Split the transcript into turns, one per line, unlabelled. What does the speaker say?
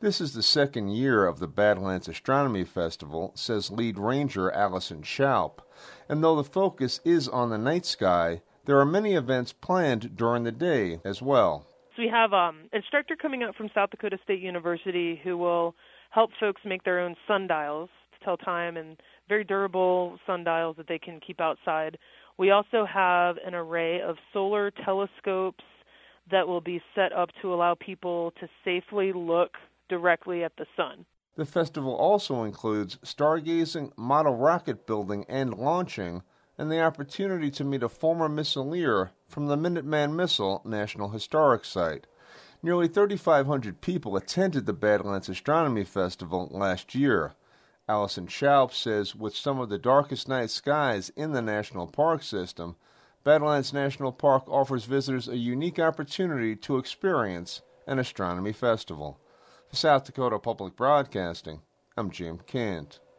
This is the second year of the Badlands Astronomy Festival, says lead ranger Allison Schaup. And though the focus is on the night sky, there are many events planned during the day as well.
So we have an instructor coming out from South Dakota State University who will help folks make their own sundials to tell time, and very durable sundials that they can keep outside. We also have an array of solar telescopes that will be set up to allow people to safely look directly at the sun.
The festival also includes stargazing, model rocket building and launching, and the opportunity to meet a former missileer from the Minuteman Missile National Historic Site. Nearly 3,500 people attended the Badlands Astronomy Festival last year. Allison Schaup says with some of the darkest night skies in the national park system, Badlands National Park offers visitors a unique opportunity to experience an astronomy festival. For South Dakota Public Broadcasting, I'm Jim Kent.